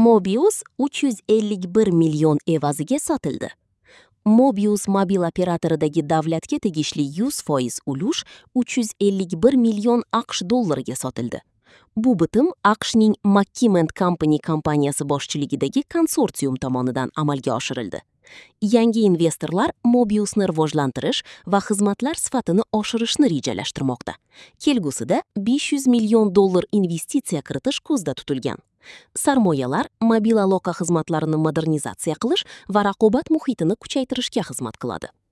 Mobius 351 million evaziga sotildi. Mobius mobil operatoridagi davlatga tegishli 100% ulush 351 million AQSh dollariga sotildi. Bu bitim AQShning McKimmon Company kompaniyasi boshchiligidagi konsorsium tomonidan amalga oshirildi. Yangi investorlar Mobiusni rivojlantirish va xizmatlar sifatini oshirishni rejalashtirmoqda. Kelgusida 500 million dollar investitsiya kiritish ko'zda tutilgan. Sarmoyalar mobil aloqa xizmatlarini modernizatsiya qilish va raqobat muhitini kuchaytirishga xizmat qiladi.